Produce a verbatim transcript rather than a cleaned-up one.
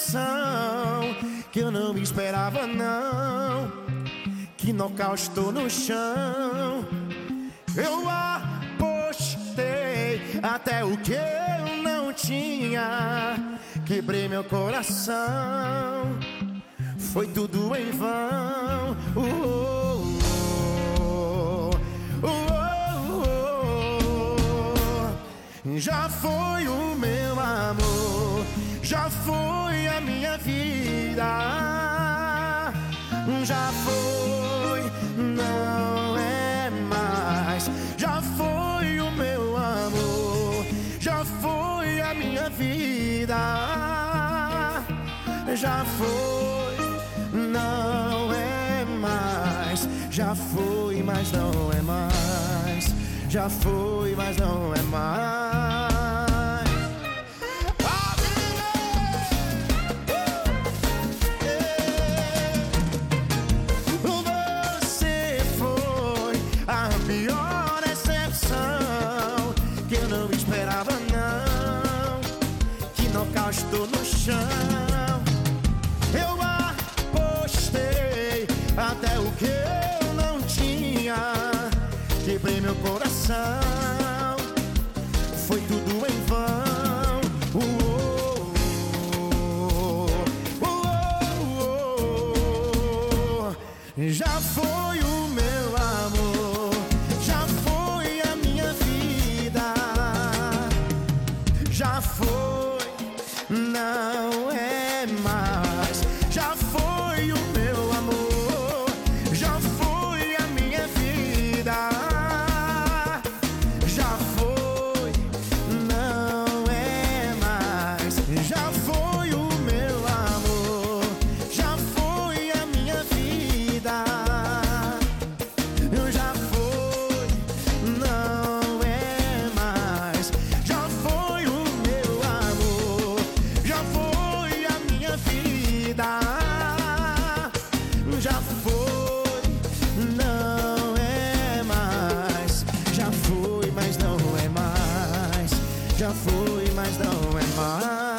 decepção que eu não esperava não, que nocaute estou no chão. Eu apostei até o que eu não tinha, quebrei meu coração, foi tudo em vão. uh, uh, uh, uh, uh. Já foi o meu amor, já foi a minha vida, já foi, não é mais. Já foi o meu amor, já foi a minha vida, já foi, não é mais. Já foi, mas não é mais. Já foi, mas não é mais. Pior decepção que eu não esperava não, que nocaute estou no chão. Eu apostei até o que eu não tinha, quebrei meu coração, foi tudo em vão. uh, uh, uh, uh, uh. Já foi o meu amor, já foi a minha vida, já foi, não é mais. Já foi o meu amor, já foi a minha vida, já foi, não é mais. Já foi o meu amor, já foi a minha vida, já foi, não é mais. Já foi o meu amor, já foi a minha vida, já foi, não é mais. Já foi, mas não é mais. Já foi, mas não é mais.